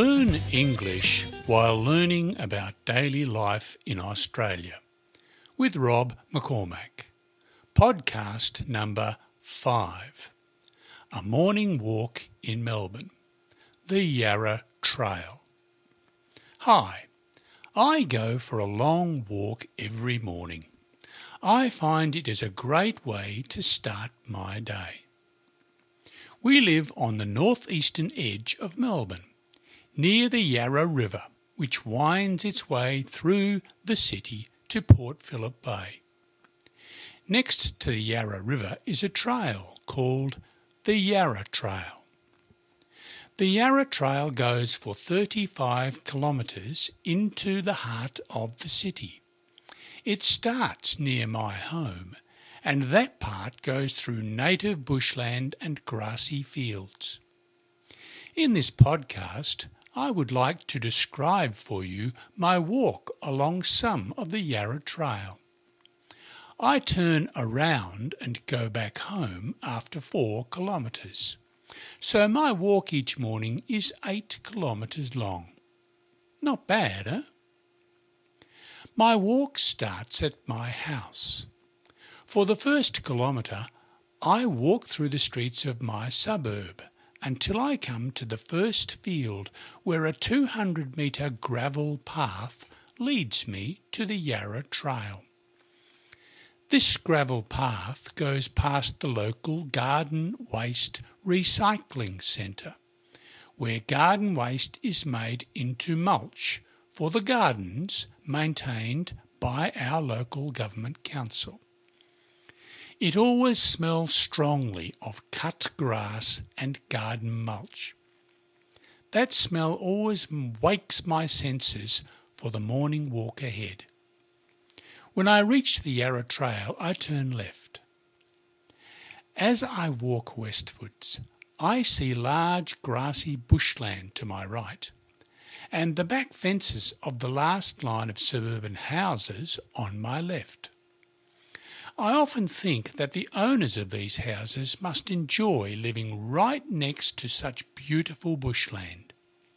Learn English while learning about daily life in Australia with Rob McCormack. Podcast number 5. A morning walk in Melbourne. The Yarra Trail. Hi, I go for a long walk every morning. I find it is a great way to start my day. We live on the northeastern edge of Melbourne, near the Yarra River, which winds its way through the city to Port Phillip Bay. Next to the Yarra River is a trail called the Yarra Trail. The Yarra Trail goes for 35 kilometres into the heart of the city. It starts near my home, and that part goes through native bushland and grassy fields. In this podcast, I would like to describe for you my walk along some of the Yarra Trail. I turn around and go back home after 4 kilometres, so my walk each morning is 8 kilometres long. Not bad, eh? My walk starts at my house. For the first kilometre, I walk through the streets of my suburb until I come to the first field where a 200-metre gravel path leads me to the Yarra Trail. This gravel path goes past the local garden waste recycling centre, where garden waste is made into mulch for the gardens maintained by our local government council. It always smells strongly of cut grass and garden mulch. That smell always wakes my senses for the morning walk ahead. When I reach the Yarra Trail, I turn left. As I walk westwards, I see large grassy bushland to my right, and the back fences of the last line of suburban houses on my left. I often think that the owners of these houses must enjoy living right next to such beautiful bushland.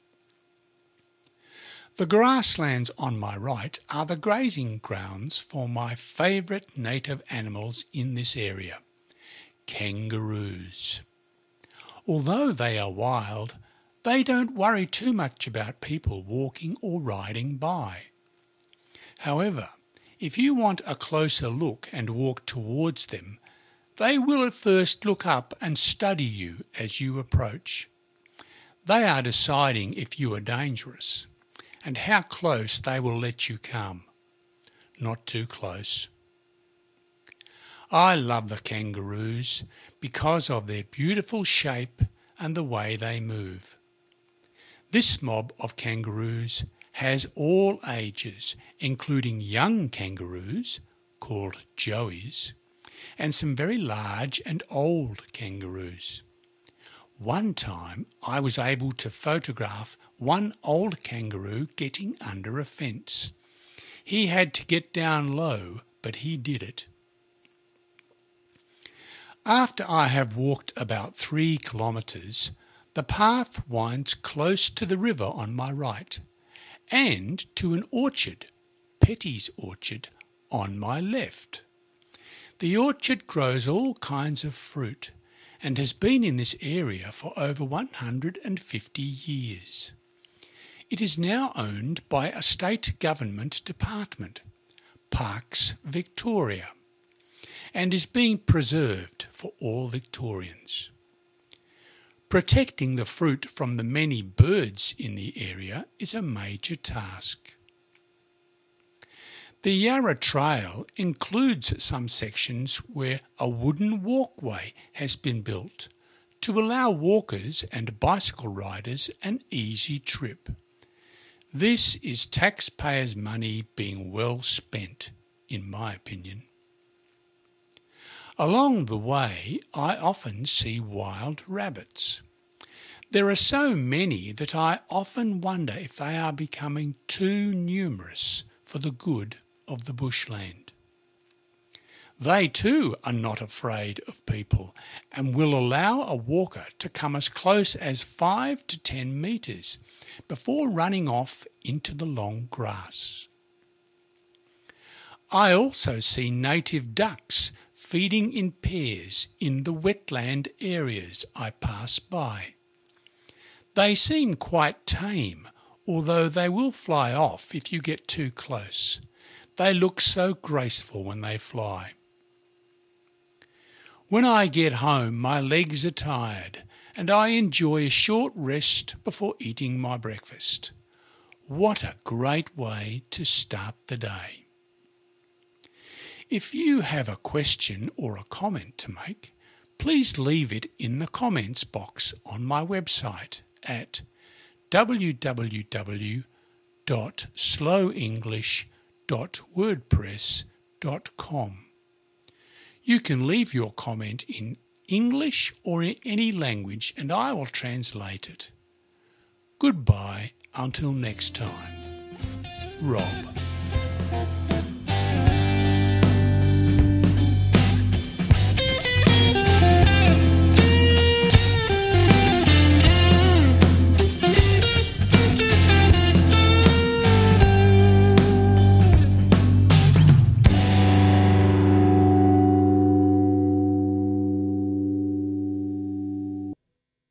The grasslands on my right are the grazing grounds for my favourite native animals in this area, kangaroos. Although they are wild, they don't worry too much about people walking or riding by. However, if you want a closer look and walk towards them, they will at first look up and study you as you approach. They are deciding if you are dangerous and how close they will let you come. Not too close. I love the kangaroos because of their beautiful shape and the way they move. This mob of kangaroos has all ages, including young kangaroos, called joeys, and some very large and old kangaroos. One time I was able to photograph one old kangaroo getting under a fence. He had to get down low, but he did it. After I have walked about 3 kilometres, the path winds close to the river on my right, and to an orchard, Petty's Orchard, on my left. The orchard grows all kinds of fruit and has been in this area for over 150 years. It is now owned by a state government department, Parks Victoria, and is being preserved for all Victorians. Protecting the fruit from the many birds in the area is a major task. The Yarra Trail includes some sections where a wooden walkway has been built to allow walkers and bicycle riders an easy trip. This is taxpayers' money being well spent, in my opinion. Along the way, I often see wild rabbits. There are so many that I often wonder if they are becoming too numerous for the good of the bushland. They too are not afraid of people and will allow a walker to come as close as 5 to 10 metres before running off into the long grass. I also see native ducks feeding in pairs in the wetland areas I pass by. They seem quite tame, although they will fly off if you get too close. They look so graceful when they fly. When I get home, my legs are tired and I enjoy a short rest before eating my breakfast. What a great way to start the day. If you have a question or a comment to make, please leave it in the comments box on my website at www.slowenglish.wordpress.com. You can leave your comment in English or in any language and I will translate it. Goodbye until next time. Rob.